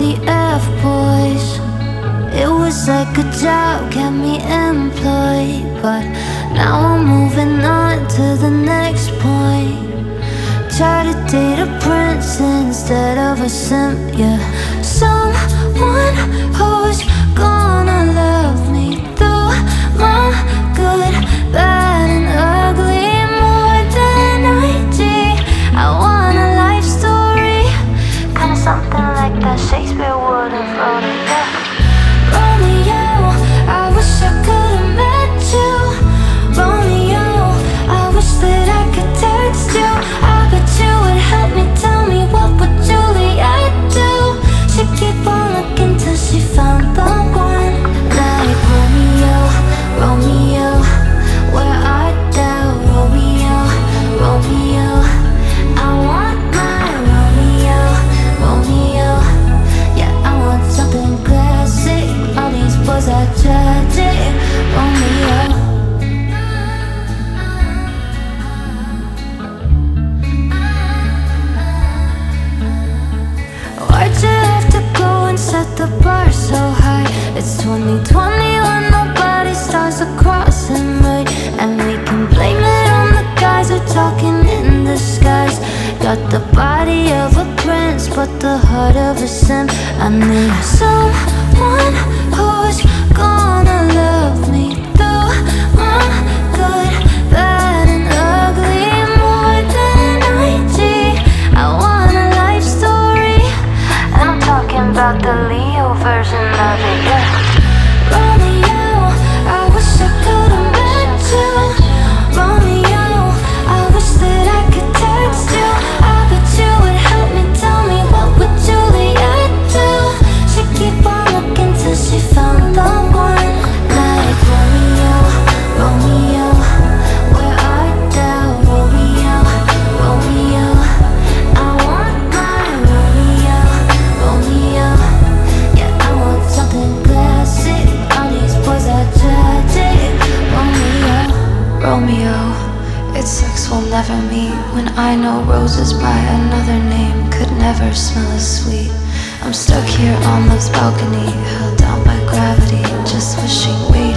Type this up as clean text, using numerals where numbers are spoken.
the F-boys. It was like a job, kept me employed, but now I'm moving on to the next point. Try to date a prince instead of a simp, yeah. Someone who's gonna love me through my good, bad, and ugly. More than IG, I want a life story, kinda something like that Shakespeare would have wrote it, yeah. Romeo, I wish I could've met you. Romeo, I wish that I could text you. I bet you would help me, tell me what would Juliet do. She'd keep on looking till she found the one. Like Romeo, Romeo, where art thou? Romeo, Romeo, I want my Romeo, Romeo. Yeah, I want something classic. All these boys are tragic. Romeo. Why'd you have to go and set the bar so high? It's 2021, nobody stars are crossing right, and we can blame it on the guys who talking in disguise. Got the body of a prince, but the heart of a simp. I need someone who's gonna love me through my good, bad, and ugly. More than IG, I want a life story, and I'm talking about the Leo version of it, yeah. Romeo, I wish I could've met you. Romeo, I wish that I could text you. I bet you would help me, tell me what would Juliet do. She'd keep on looking till she found the one. Like Romeo, Romeo, where art thou? Romeo, Romeo, I want my Romeo, Romeo. Yeah, I want something classic. All these boys are tragic. Romeo, Romeo, it sucks we'll never meet, when I know roses by another name could never smell as sweet. I'm stuck here on love's balcony, held down by gravity, just wishing, waiting